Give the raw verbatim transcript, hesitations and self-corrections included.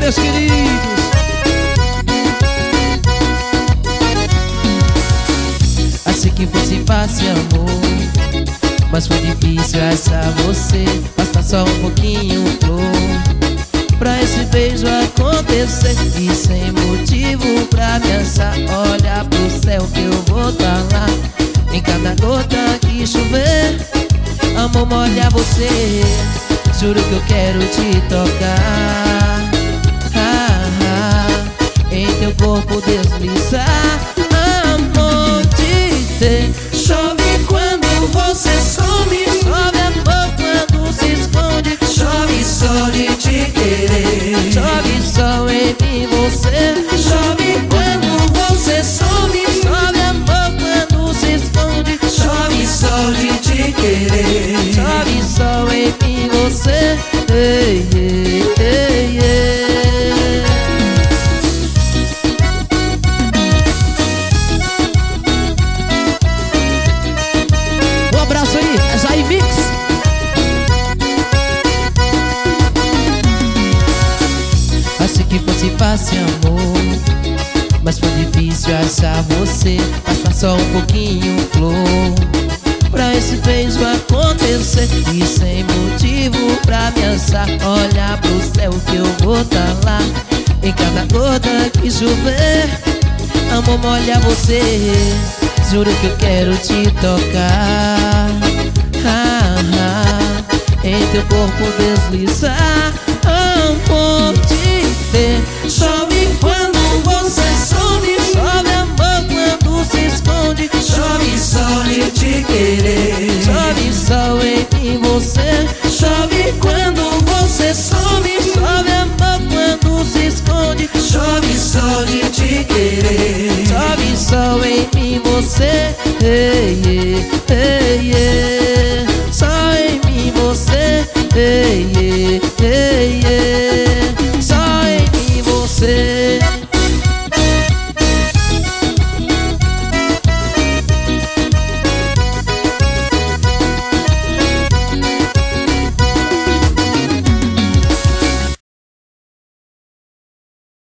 meus queridos. Achei que fosse fácil, amor, mas foi difícil achar você. Basta só um pouquinho, flor, pra esse beijo acontecer. E sem motivo pra me achar. Olha pro céu que eu vou tá lá. Em cada gota que chover, amor, molha você. Juro que eu quero te tocar, ah, ah, em teu corpo deslizar. Amor, te ter. Chove quando você some, Chove amor quando se esconde. chove só de te querer. Chove só em mim você. Chove quando você some, Chove amor quando se esconde. chove só de te querer. Chove só em mim você. Ei, ei, ei, ei. Um abraço aí, é Jair Mix. Achei que fosse fácil, amor, mas foi difícil achar você. Basta só um pouquinho, flor, pra esse beijo acontecer. E sem motivo pra me achar. Olha pro céu que eu vou tá lá. Em cada gota que chover, amor, molha você. Juro que eu quero te tocar, ah, ah, em teu corpo deslizar. Amor, te ter. Chove quando você some, Chove amor quando se esconde. chove só de te querer. Chove só em mim você. Chove quando você some, Chove amor quando se esconde. chove só de te querer. Chove só em mim você. Ei, ei, ei, ei. Só em mim você. Ei, ei, ei, ei.